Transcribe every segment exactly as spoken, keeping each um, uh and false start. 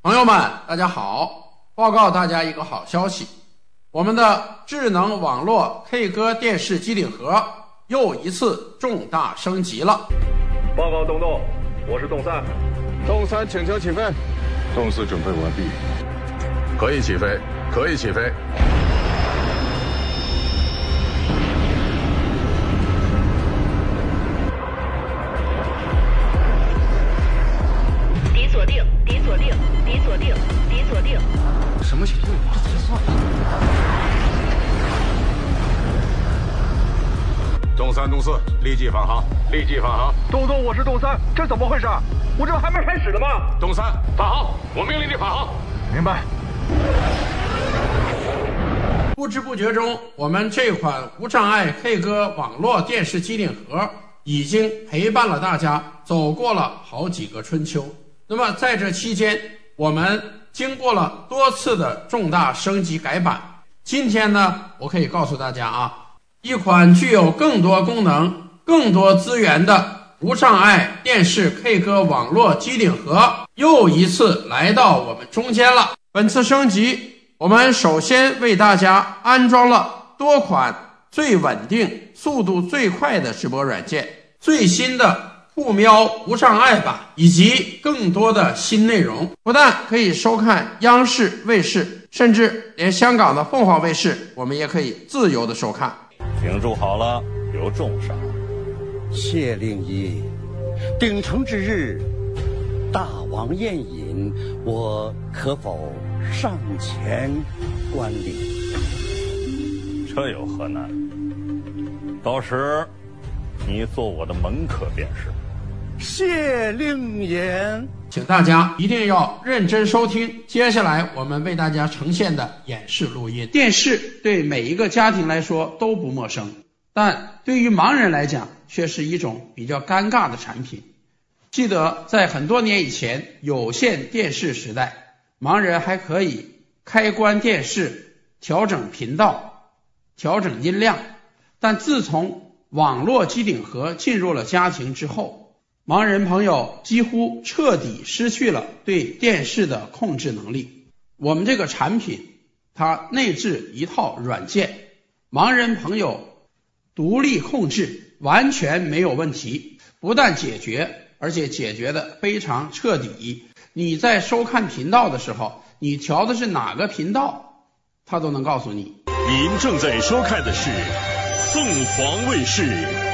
朋友们，大家好！报告大家一个好消息，我们的智能网络 K 歌电视机顶盒又一次重大升级了。 报告东栋，我是栋三。 栋三，请求起飞。 栋四准备完毕，可以起飞，可以起飞。 敌锁定，敌锁定，敌锁定，敌锁定。 什么情况？这结算了。 栋三、栋四，立即返航，立即返航。 东栋，我是栋三，这怎么回事？我这还没开始呢吗？ 栋三，返航，我命令你返航。 明白。 不知不觉中，我们这款无障碍 K 歌网络电视机顶盒已经陪伴了大家走过了好几个春秋。那么在这期间，我们经过了多次的重大升级改版。今天呢，我可以告诉大家啊，一款具有更多功能、更多资源的无障碍电视 K 歌网络机顶盒又一次来到我们中间了。本次升级，我们首先为大家安装了多款最稳定、速度最快的直播软件，最新的酷喵无障碍版，以及更多的新内容。不但可以收看央视卫视，甚至连香港的凤凰卫视我们也可以自由的收看。 停住好了，有重赏。 谢令仪，鼎盛之日，大王宴饮，我可否上前观礼？ 这有何难？到时你做我的门客便是。 谢令言。 请大家一定要认真收听接下来我们为大家呈现的演示录音。电视对每一个家庭来说都不陌生，但对于盲人来讲却是一种比较尴尬的产品。记得在很多年以前，有线电视时代，盲人还可以开关电视、调整频道、调整音量，但自从网络机顶盒进入了家庭之后，盲人朋友几乎彻底失去了对电视的控制能力。我们这个产品它内置一套软件，盲人朋友独立控制完全没有问题，不但解决，而且解决的非常彻底。你在收看频道的时候，你调的是哪个频道，它都能告诉你。 您正在收看的是凤凰卫视。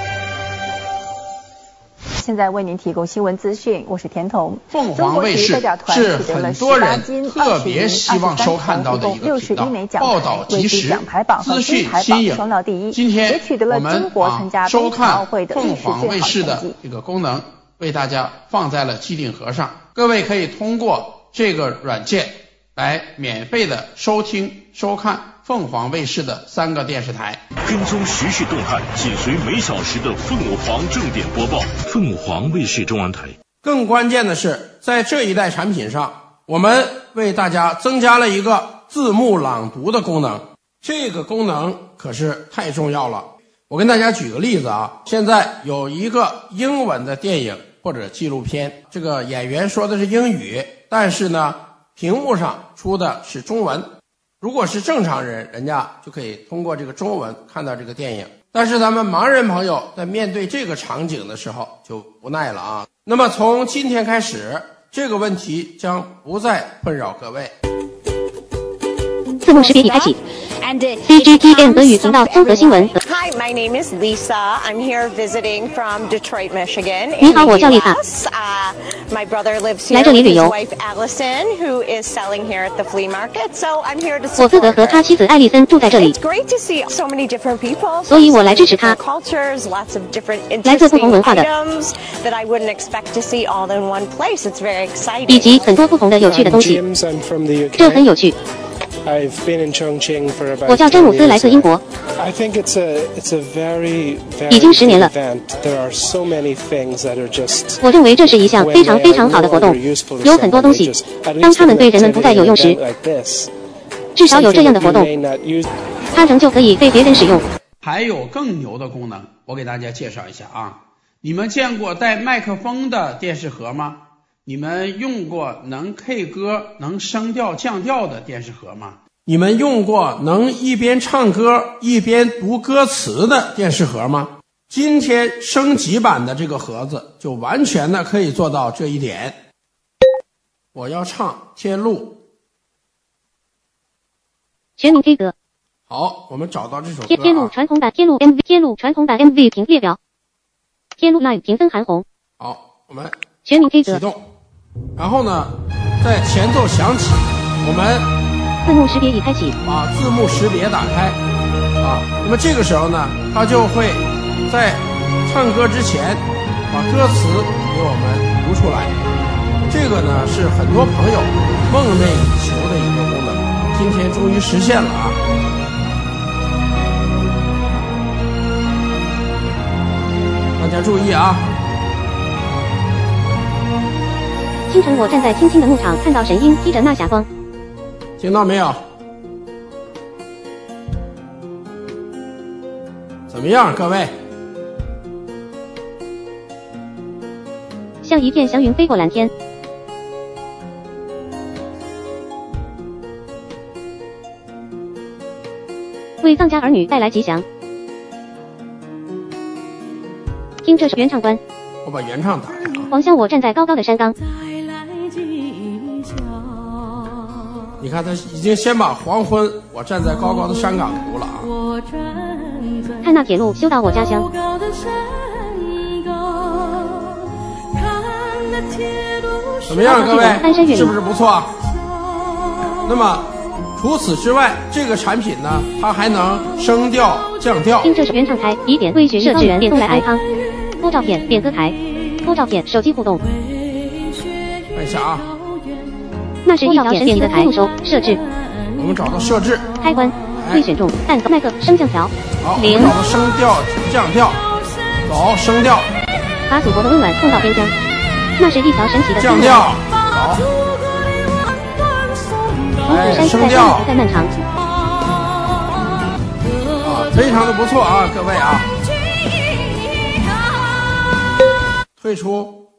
现在为您提供新闻资讯，我是田彤。 凤凰卫视是很多人特别希望收看到的一个频道，报道及时，资讯新颖。今天我们啊收看凤凰卫视的这个功能为大家放在了机顶盒上，各位可以通过这个软件来免费的收听收看凤凰卫视的三个电视台。 跟踪时事动态，紧随每小时的凤凰正点播报。凤凰卫视中文台。 更关键的是，在这一代产品上，我们为大家增加了一个字幕朗读的功能。这个功能可是太重要了。我跟大家举个例子啊，现在有一个英文的电影或者纪录片，这个演员说的是英语，但是呢屏幕上出的是中文。如果是正常人，人家就可以通过这个中文看到这个电影，但是咱们盲人朋友在面对这个场景的时候就无奈了啊。那么从今天开始，这个问题将不再困扰各位。 字幕识别已开启。C G T N 德语频道综合新闻。 Hi, my name is Lisa. I'm here visiting from Detroit, Michigan. 你好，我叫丽萨。 Uh, my brother lives here 来这里旅游。 with his wife Allison, who is selling here at the flea market. So I'm here to support her. 我负责和他妻子艾丽森住在这里。 It's great to see so many different people. 所以我来支持他。 Cultures, lots of different 来自不同文化的 items that I wouldn't expect to see all in one place. It's very exciting. 以及很多不同的有趣的东西。这很有趣。 I've been in Chongqing for about 我叫詹姆斯，来自英国。 I think it's a it's a very very 已经十年了。 event. There are so many things that are just 我认为这是一项非常非常好的活动，有很多东西，当他们对人们不再有用时，至少有这样的活动，它仍旧可以被别人使用。 还有更牛的功能，我给大家介绍一下啊。你们见过带麦克风的电视盒吗？ 你们用过能 K 歌能升调降调的电视盒吗？ 你们用过能一边唱歌一边读歌词的电视盒吗？今天升级版的这个盒子就完全的可以做到这一点。我要唱《天路》， 全民 K 歌。 好，我们找到这首歌、啊。 天天路传统版，天路 M V， 天路传统版 M V 评列表，天路 Live 评分韩红。 好，我们全民 K 歌启动，然后呢，在前奏响起，我们。 字幕识别已开启， 把字幕识别打开啊。那么这个时候呢，它就会在唱歌之前把歌词给我们读出来。这个呢是很多朋友梦寐以求的一个功能，今天终于实现了啊！大家注意啊！ 清晨，我站在青青的牧场，看到神鹰披着那霞光。 听到没有？怎么样，各位？ 像一片祥云飞过蓝天。为丧家儿女带来吉祥。听这首原唱官。 我把原唱打开啊。 黄香，我站在高高的山岗。 你看他已经先把黄昏我站在高高的山岗读了啊。 看那铁路修到我家乡。 怎么样，各位？是不是不错？那么除此之外，这个产品呢，它还能升调降调。 听这首原唱台，疑点微学设置点动来爱康。播照片点歌台，播照片手机互动。 看一下啊。 那是一条神奇的台，收设置。 我们找到设置， 开关，未选中，按麦克升降条。 好，我们找到升调降调，走升调。 把祖国的温暖送到边疆。那是一条神奇的降调，好。哎，升调， 在漫长。 啊，非常的不错啊，各位啊。退出。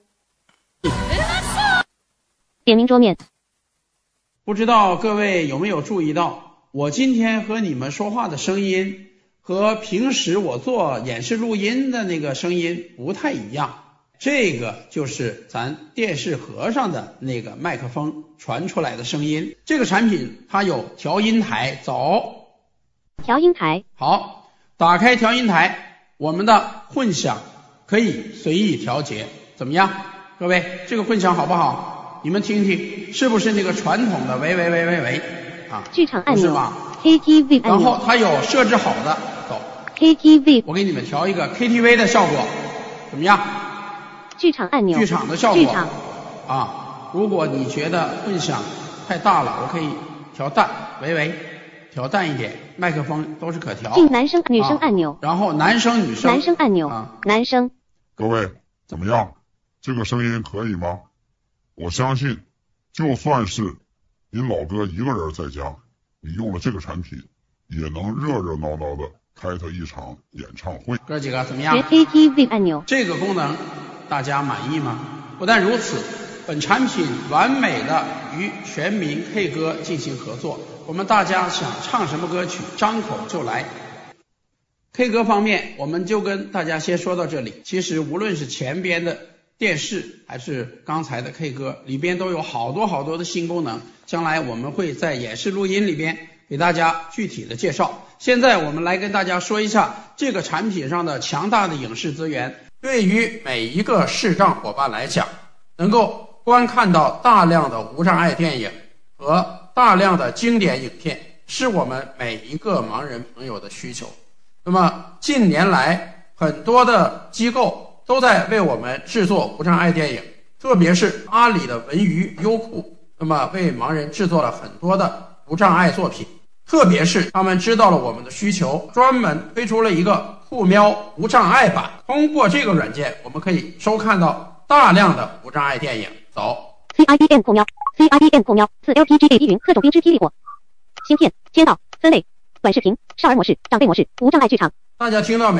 点名桌面。 不知道各位有没有注意到，我今天和你们说话的声音和平时我做演示录音的那个声音不太一样。这个就是咱电视盒上的那个麦克风传出来的声音。这个产品它有调音台，走。 调音台。 好，打开调音台，我们的混响可以随意调节，怎么样？各位，这个混响好不好？你们听听，是不是那个传统的喂喂喂喂喂啊？ 剧场按钮是吧 ？K T V 按钮。 然后它有设置好的，走。 K T V。 我给你们调一个 K T V 的效果，怎么样？ 剧场按钮。 剧场的效果。 剧场。 啊，如果你觉得混响太大了，我可以调淡，喂喂，调淡一点，麦克风都是可调。 进男生、女生按钮。 啊、然后男生、女生。 男生按钮。 啊、 男生。 各位怎么样？这个声音可以吗？我相信，就算是您老哥一个人在家，你用了这个产品，也能热热闹闹的开他一场演唱会。 哥几个怎么样 ？K T V 按钮。 这个功能大家满意吗？不但如此，本产品完美的与全民 K 歌进行合作，我们大家想唱什么歌曲，张口就来。K 歌方面，我们就跟大家先说到这里。其实无论是前边的电视还是刚才的 K 歌，里边都有好多好多的新功能，将来我们会在演示录音里边给大家具体的介绍。现在我们来跟大家说一下这个产品上的强大的影视资源。 对于每一个视障伙伴来讲，能够观看到大量的无障碍电影和大量的经典影片，是我们每一个盲人朋友的需求。那么近年来很多的机构都在为我们制作无障碍电影，特别是阿里的文娱优酷，那么为盲人制作了很多的无障碍作品。特别是他们知道了我们的需求，专门推出了一个酷喵无障碍版。通过这个软件，我们可以收看到大量的无障碍电影。走 C I B M 酷喵 C I B M 酷喵自 L P G A 依云特种兵之霹雳火芯片签到分类短视频少儿模式长辈模式无障碍剧场。 大家听到没有？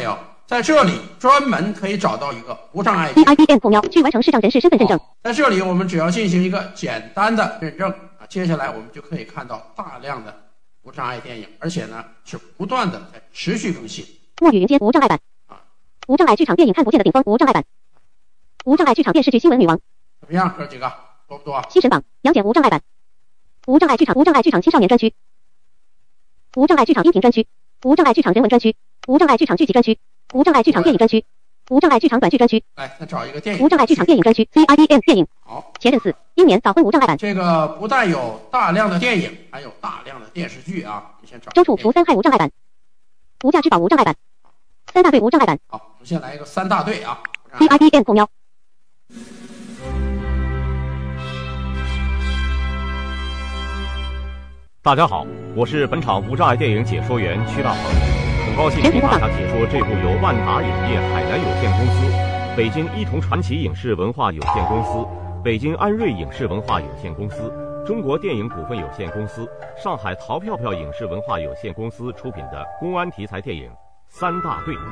在这里专门可以找到一个无障碍 D I B M 后瞄去完成视障人士身份认证。 在这里我们只要进行一个简单的认证啊，接下来我们就可以看到大量的无障碍电影，而且呢是不断的在持续更新。 墨雨云间无障碍版啊，无障碍剧场电影看不见的顶峰无障碍版，无障碍剧场电视剧新闻女王。 怎么样，哥几个多不多？ 新神榜杨戬无障碍版，无障碍剧场无障碍剧场青少年专区，无障碍剧场音频专区，无障碍剧场人文专区，无障碍剧场剧集专区，无障碍剧场电影专区，无障碍剧场短剧专区。 来，再找一个电影。 无障碍剧场电影专区 C I B M 电影。 好， 前任四英年早婚无障碍版。 这个不但有大量的电影，还有大量的电视剧啊。我们先找。 周处除三害无障碍版，无价之宝无障碍版，三大队无障碍版。 好，我们先来一个三大队啊。 C I B M 后瞄。 大家好，我是本场无障碍电影解说员屈大鹏，很高兴给大家解说这部由万达影业海南有限公司、北京一同传奇影视文化有限公司、北京安瑞影视文化有限公司、中国电影股份有限公司、上海淘票票影视文化有限公司出品的公安题材电影《三大队》。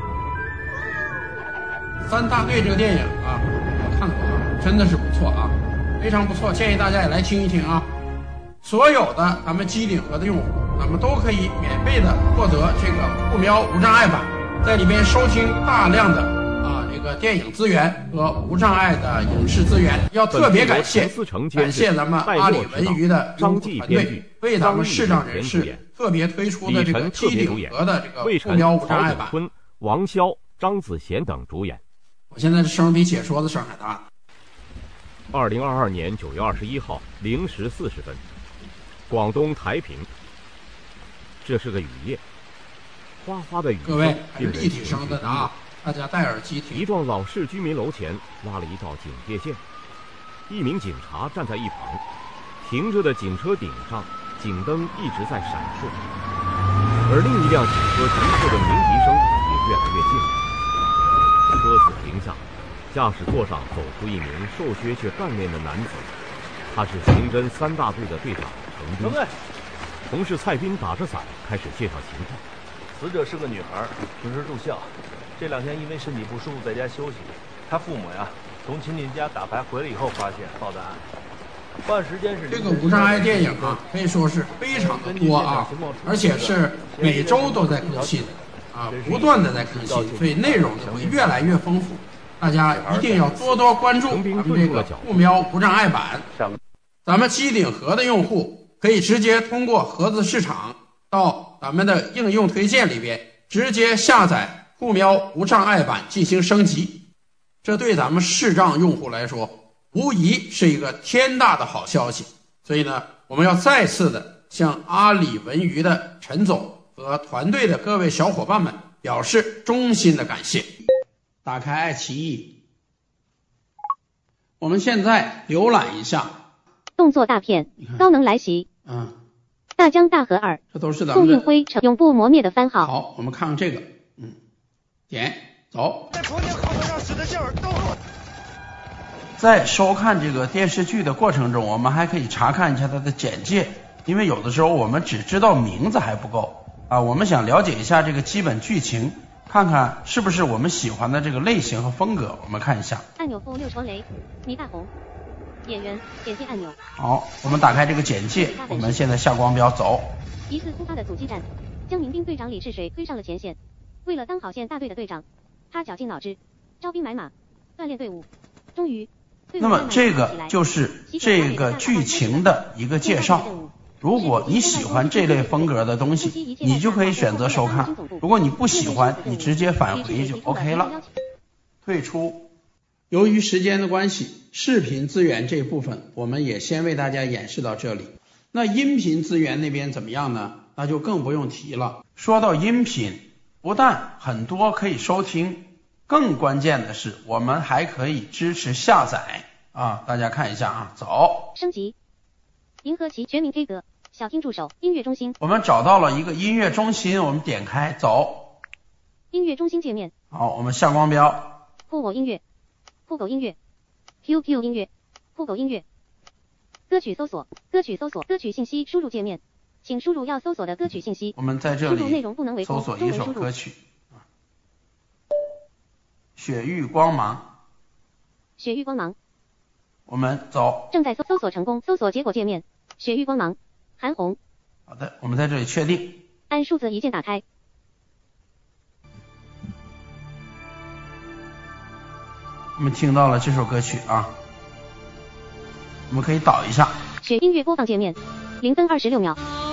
三大队这个电影啊，我看过啊，真的是不错啊，非常不错，建议大家也来听一听啊。所有的咱们机顶盒的用户，咱们都可以免费的获得这个酷喵无障碍版，在里边收听大量的啊这个电影资源和无障碍的影视资源。要特别感谢感谢咱们阿里文娱的用户团队为咱们视障人士特别推出的这个机顶盒的这个酷喵无障碍版。 王骁、张子贤等主演。 我现在这声比解说的声还大。 二零二二年九月二十一号零时四十分。广东台平，这是个雨夜，哗哗的雨各位还是立体声的啊，大家戴耳机听。 一幢老式居民楼前拉了一道警戒线，一名警察站在一旁，停着的警车顶上警灯一直在闪烁，而另一辆警车急促的鸣笛声也越来越近。车子停下，驾驶座上走出一名瘦削却干练的男子，他是刑侦三大队的队长。程斌，同事蔡斌打着伞开始介绍情况。 死者是个女孩，平时住校，这两天因为身体不舒服在家休息。她父母呀，从亲戚家打牌回来以后发现报的案。报案时间是这个无障碍电影啊，可以说是非常的多啊，而且是每周都在更新啊，不断的在更新，所以内容呢会越来越丰富。大家一定要多多关注咱们这个酷喵无障碍版。咱们机顶盒的用户可以直接通过盒子市场到咱们的应用推荐里边直接下载酷喵无障碍版进行升级，这对咱们视障用户来说无疑是一个天大的好消息。所以呢，我们要再次的向阿里文娱的陈总和团队的各位小伙伴们表示衷心的感谢。打开爱奇艺，我们现在浏览一下动作大片，高能来袭。 嗯， 大江大河二， 这都是咱们宋运辉成永不磨灭的番号。 好，我们看看这个，嗯，点走。在头顶后背上使的劲儿都。在收看这个电视剧的过程中，我们还可以查看一下它的简介，因为有的时候我们只知道名字还不够啊，我们想了解一下这个基本剧情，看看是不是我们喜欢的这个类型和风格。我们看一下。 按钮负六王雷，倪大红。演员简介按钮。 好，我们打开这个简介，我们现在下光标走。 疑似突发的阻击战，将民兵队长李世水推上了前线。为了当好县大队的队长，他绞尽脑汁，招兵买马，锻炼队伍，终于。 那么这个就是这个剧情的一个介绍。如果你喜欢这类风格的东西，你就可以选择收看；如果你不喜欢，你直接返回就 OK 了。退出。由于时间的关系，视频资源这部分我们也先为大家演示到这里。那音频资源那边怎么样呢？那就更不用提了。说到音频，不但很多可以收听，更关键的是我们还可以支持下载啊！大家看一下啊，走。 升级，银河旗全民 K 歌，小听助手，音乐中心。 我们找到了一个音乐中心，我们点开走。 音乐中心界面。 好，我们下光标。 酷我音乐。酷狗音乐 ，Q Q 音乐，酷狗音乐，歌曲搜索，歌曲搜索，歌曲信息输入界面，请输入要搜索的歌曲信息。 我们在这里输入内容不能为搜索一首歌曲。 雪域光芒。 雪域光芒。 我们走。 正在搜搜索成功，搜索结果界面。雪域光芒。韩红。 好的，我们在这里确定。 按数字一键打开。 我们听到了这首歌曲啊，我们可以导一下。 雪音乐播放界面，零分二十六秒。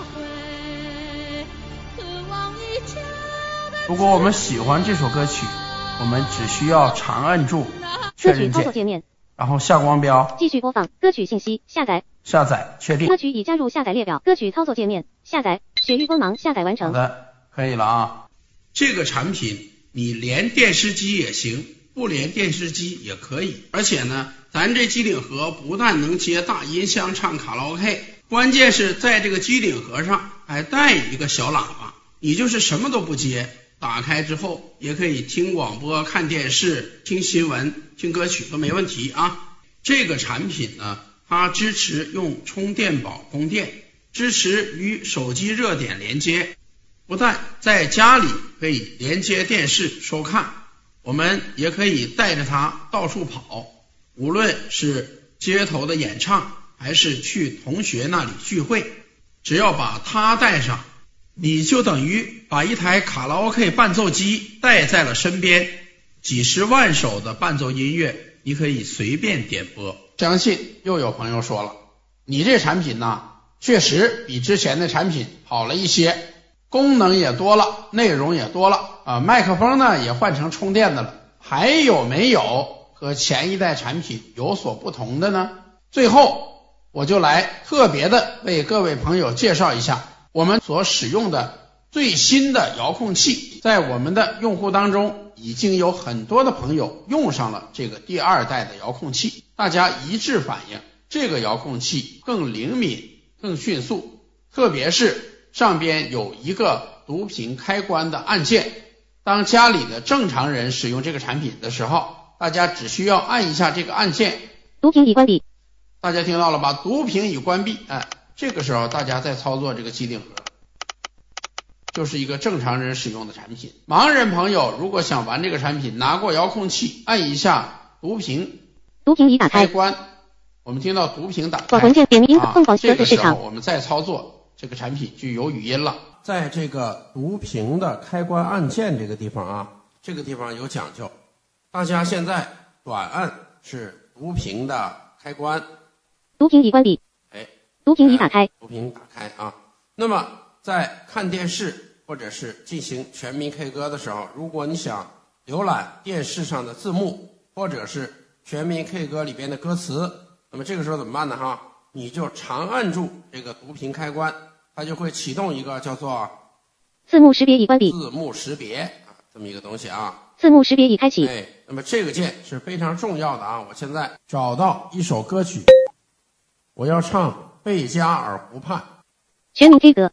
如果我们喜欢这首歌曲，我们只需要长按住确认键， 歌曲操作界面， 然后下光标， 继续播放歌曲信息，下载， 下载，确定。 歌曲已加入下载列表，歌曲操作界面，下载，雪域光芒下载完成。 好的，可以了啊。 这个产品你连电视机也行，不连电视机也可以。而且呢，咱这机顶盒不但能接大音箱唱卡拉 OK， 关键是在这个机顶盒上还带一个小喇叭，你就是什么都不接，打开之后也可以听广播、看电视、听新闻、听歌曲都没问题啊。这个产品呢，它支持用充电宝供电，支持与手机热点连接，不但在家里可以连接电视收看，我们也可以带着它到处跑，无论是街头的演唱还是去同学那里聚会，只要把它带上，你就等于把一台卡拉 OK 伴奏机带在了身边，几十万首的伴奏音乐你可以随便点播。相信又有朋友说了，你这产品呢，确实比之前的产品好了一些，功能也多了，内容也多了啊，麦克风呢也换成充电的了，还有没有和前一代产品有所不同的呢？最后我就来特别的为各位朋友介绍一下我们所使用的最新的遥控器。在我们的用户当中已经有很多的朋友用上了这个第二代的遥控器，大家一致反映这个遥控器更灵敏更迅速，特别是上边有一个读屏开关的按键，当家里的正常人使用这个产品的时候，大家只需要按一下这个按键， 读屏已关闭。 大家听到了吧？读屏已关闭。哎，这个时候大家在操作这个机顶盒，就是一个正常人使用的产品。盲人朋友如果想玩这个产品，拿过遥控器按一下读屏， 读屏已打开。 开关，我们听到读屏打开。 广文件点名啊， 凤凰这个时候格子市场。 我们再操作这个产品就有语音了。在这个读屏的开关按键这个地方啊，这个地方有讲究。大家现在短按是读屏的开关， 读屏已关闭。 哎， 读屏已打开。 读屏打开啊。那么在看电视或者是进行全民 K 歌的时候，如果你想浏览电视上的字幕或者是全民 K 歌里边的歌词，那么这个时候怎么办呢？哈，你就长按住这个读屏开关，它就会启动一个叫做字幕识别已关闭。 字幕识别啊，这么一个东西啊。 字幕识别已开启。 哎，那么这个键是非常重要的啊。我现在找到一首歌曲，我要唱《贝加尔湖畔》。 全民 K 歌。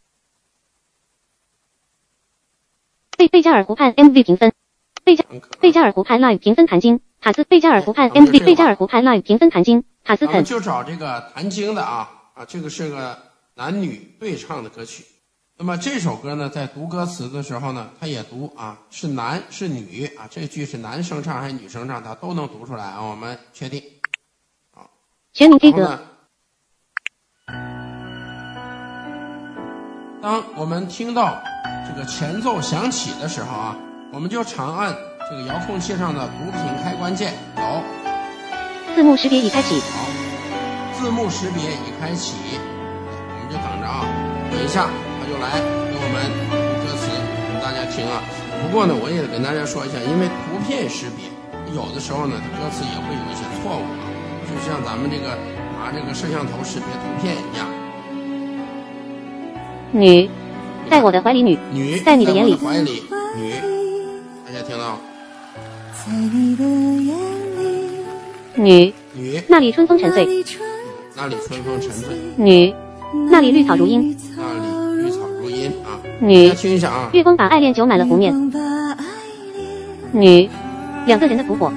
贝贝加尔湖畔 M V 评分。贝加贝加尔湖畔 Live 评分谭晶卡斯。贝加尔湖畔 M V 贝加尔湖畔 Live 评分谭晶卡斯肯。 就找这个谭晶的啊啊，这个是个男女对唱的歌曲。那么这首歌呢，在读歌词的时候呢，它也读啊，是男是女啊，这句是男生唱还是女生唱，它都能读出来啊。我们确定。好， 全民 K 歌。 当我们听到这个前奏响起的时候啊，我们就长按这个遥控器上的读屏开关键。有。 字幕识别已开启。 好，字幕识别已开启，我们就等着啊，等一下。就来给我们读歌词，大家听啊。不过呢，我也跟大家说一下，因为图片识别有的时候呢，歌词也会有一些错误啊，就像咱们这个拿这个摄像头识别图片一样。 女，在我的怀里，女， 女， 在你的眼里， 怀里，女，大家听到？ 在你的眼里， 女， 女， 那里春风沉醉， 那里春风沉醉， 女，那里绿草如茵， 那里。啊， 女， 听一下啊。 月光把爱恋酒满了湖面。女，两个人的烛火。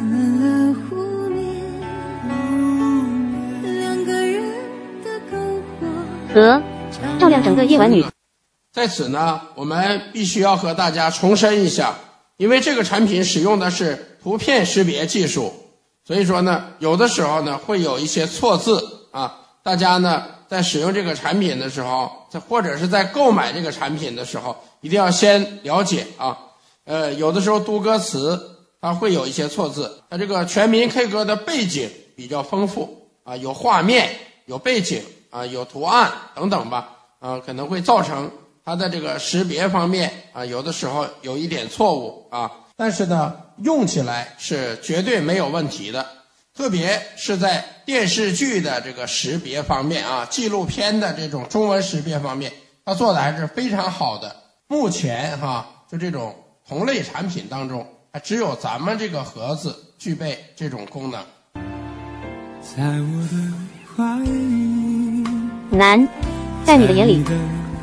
和，照亮整个夜晚。女。 在此呢，我们必须要和大家重申一下， 因为这个产品使用的是图片识别技术，所以说呢，有的时候呢会有一些错字啊，大家呢在使用这个产品的时候，或者是在购买这个产品的时候，一定要先了解啊。呃，有的时候读歌词它会有一些错字，它这个全民 K 歌的背景比较丰富啊，有画面、有背景啊、有图案等等吧，啊，可能会造成它的这个识别方面啊，有的时候有一点错误啊，但是呢，用起来是绝对没有问题的。特别是在电视剧的这个识别方面啊，纪录片的这种中文识别方面，它做的还是非常好的。目前哈，就这种同类产品当中，还只有咱们这个盒子具备这种功能。 在我的怀里， 难，在你的眼里，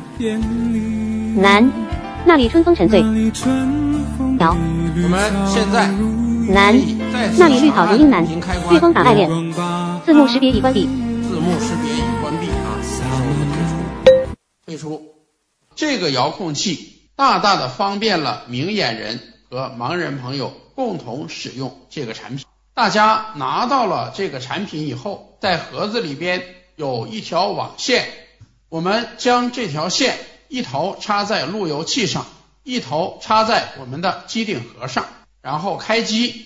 难，那里春风沉醉。摇， 我们现在难，那里绿草如茵难，御风法爱恋。字幕识别已关闭。 字幕识别已关闭啊，退出。退出。这个遥控器大大的方便了明眼人和盲人朋友共同使用这个产品。大家拿到了这个产品以后，在盒子里边有一条网线，我们将这条线一头插在路由器上，一头插在我们的机顶盒上，然后开机，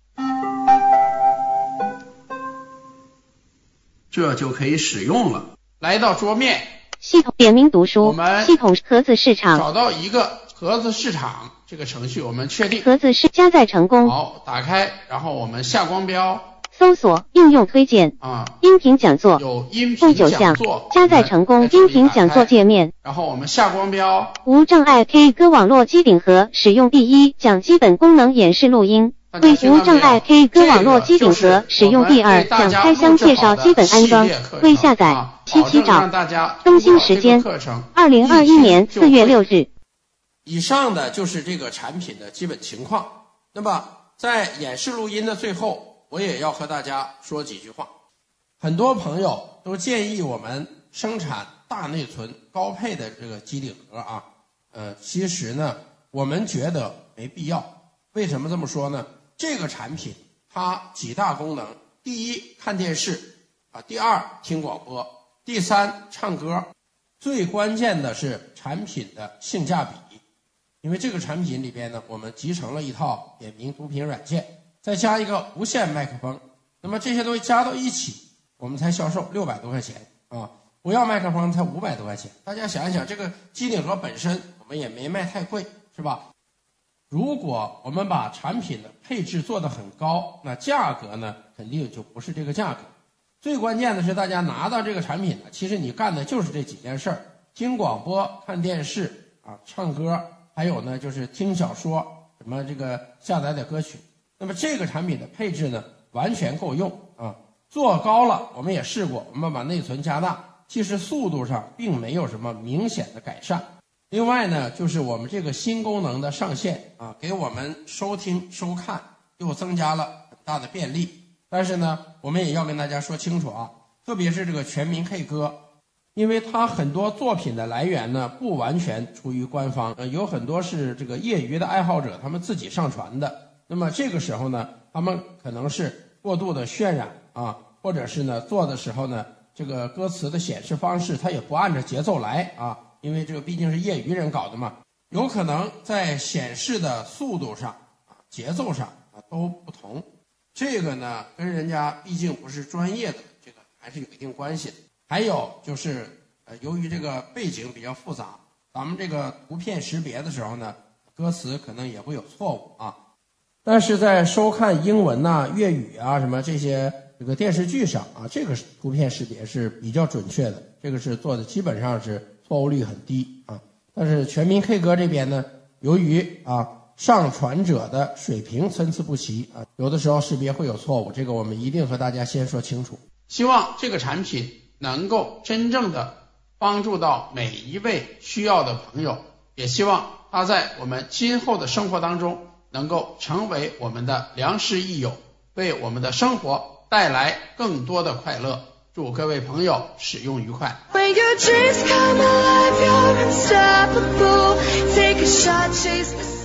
这就可以使用了。来到桌面， 系统点名读书，我们系统盒子市场， 找到一个盒子市场这个程序，我们确定盒子是加载成功。 好，打开，然后我们下光标， 搜索应用推荐啊， 音频讲座有音频讲座， 加载成功。音频讲座界面， 然后我们下光标， 无障碍 K 歌网络机顶盒使用第一，讲基本功能演示录音。为无障碍 K 歌网络机顶盒使用第二，讲开箱介绍基本安装。未下载，七七找。更新时间：二零二一年四月六日。 以上的就是这个产品的基本情况。那么在演示录音的最后，我也要和大家说几句话。很多朋友都建议我们生产大内存高配的这个机顶盒啊，呃，其实呢，我们觉得没必要。为什么这么说呢？这个产品它几大功能：第一，看电视啊；第二，听广播；第三，唱歌。最关键的是产品的性价比。因为这个产品里边呢，我们集成了一套点名读屏软件，再加一个无线麦克风，那么这些东西加到一起，我们才销售六百多块钱啊！不要麦克风才五百多块钱。大家想一想，这个机顶盒本身我们也没卖太贵，是吧？如果我们把产品的配置做得很高，那价格呢肯定就不是这个价格。最关键的是，大家拿到这个产品呢，其实你干的就是这几件事儿：听广播、看电视啊、唱歌。还有呢，就是听小说，什么这个下载的歌曲。那么这个产品的配置呢，完全够用啊。做高了，我们也试过，我们把内存加大，其实速度上并没有什么明显的改善。另外呢，就是我们这个新功能的上线啊，给我们收听收看又增加了很大的便利。但是呢，我们也要跟大家说清楚啊，特别是这个全民 K 歌。因为它很多作品的来源呢，不完全出于官方，呃，有很多是这个业余的爱好者他们自己上传的。那么这个时候呢，他们可能是过度的渲染啊，或者是呢做的时候呢，这个歌词的显示方式它也不按照节奏来啊，因为这个毕竟是业余人搞的嘛，有可能在显示的速度上啊、节奏上啊都不同。这个呢，跟人家毕竟不是专业的，这个还是有一定关系的。还有就是，呃，由于这个背景比较复杂，咱们这个图片识别的时候呢，歌词可能也会有错误啊。但是在收看英文呐、啊、粤语啊什么这些这个电视剧上啊，这个图片识别是比较准确的，这个是做的基本上是错误率很低啊。但是全民 K 歌这边呢，由于啊上传者的水平参差不齐啊，有的时候识别会有错误，这个我们一定和大家先说清楚。希望这个产品能够真正的帮助到每一位需要的朋友，也希望它在我们今后的生活当中能够成为我们的良师益友，为我们的生活带来更多的快乐。祝各位朋友使用愉快。When your dreams come alive, you're unstoppable. Take a shot, chase the